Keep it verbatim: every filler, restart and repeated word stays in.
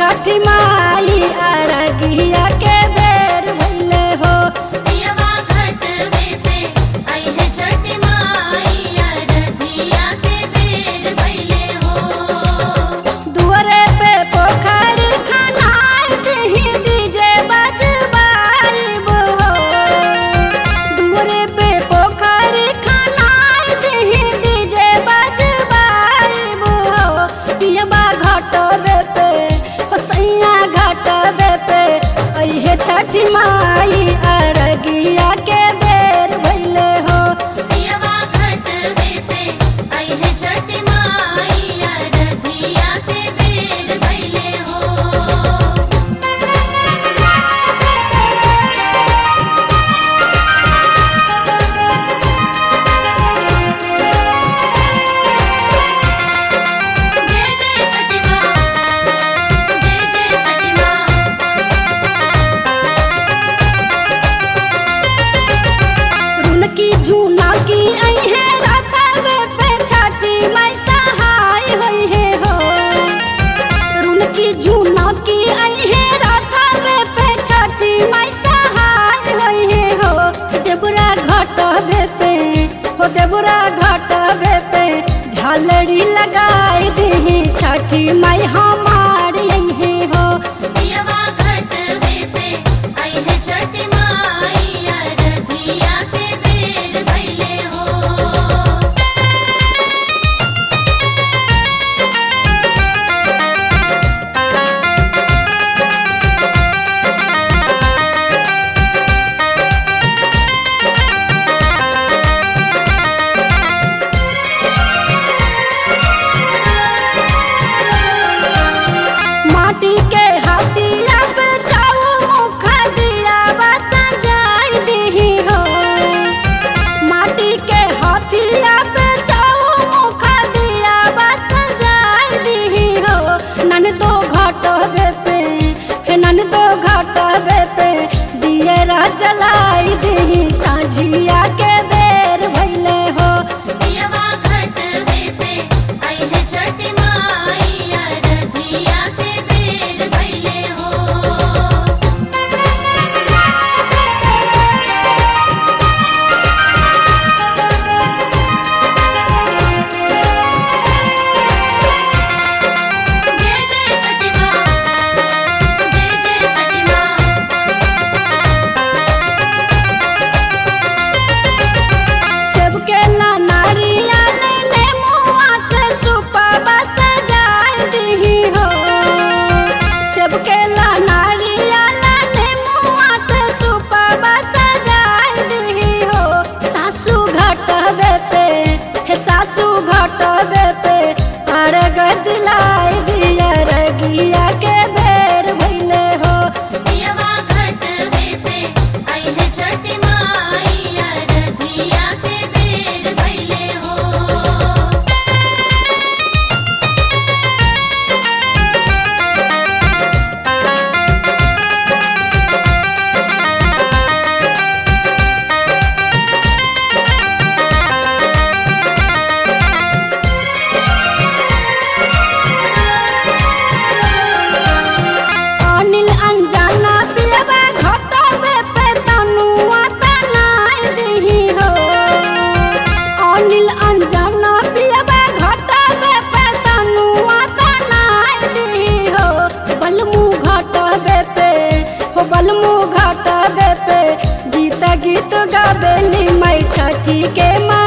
छठी माई अरगिया के बेर भइले हो। पियवा घटवे पे आई है छठी माई अरगिया के बेर भइले हो। दुआरे पे पोखरी खनाई दही डीजे बजबाइब हो। दुआरे पे पोखरी खनाई दही डीजे बजबाइब हो। पियबा घटवे पे सैया घटवे पे अइहे छठी माई अरगिया के बेर भइले हो। पियवा घटवे पे आई है छठी माई अरगिया के बेर भइले हो। जय जय छठी माँ, जय जय छठी माँ। रुनकी झूना की अइहे रखवे पे छठी माई सहाय होइहे हो। रुनकी झूना की अइहे रखवे पे छठी माई सहाय होइहे हो। देवरा घटवे पे हो देवरा घटवे पे झालरी लगाई दही छठी माई हमारी अइहे हो। पियवा घटवे पे आई है छठी माई अरगिया के बेर भइले हो। माटी के हाथिया पे जाऊ मुख दिया सजाई दही हो। माटी के हाथिया पे जाऊ मुख दिया सजाई दही हो। नन तो घटवे पे हे नन तो घटवे पे दियरा जलाई दही साझिया के बेर भइले हो। पियवा घटवे पे आई है छठी माई अरगिया के बेर भइले हो। जय जय छठी माँ, जय जय छठी माँ। सेब के ला नारियल नेमुआ से सुपवा सजाई दही हो। सेब के ला नारियल नेमुआ से सुपवा सजाई दही हो। सासू घटवे पे हे सासू घटवे पे अर्घ दिलाई दिया रगिया के बेर भइले हो। पियवा घटवे पे आई है छठी माई अरगिया के बेर भइले हो। अनिल अंजना पियबा घटवे पे तनुआ तनाई दही हो। अनिल अंजना पियबा घटवे पे तनुआ तनाई दही हो। बलमू घटवे पे हो बलमू घटवे पे गीत गीत गावे निमय छठी के माँ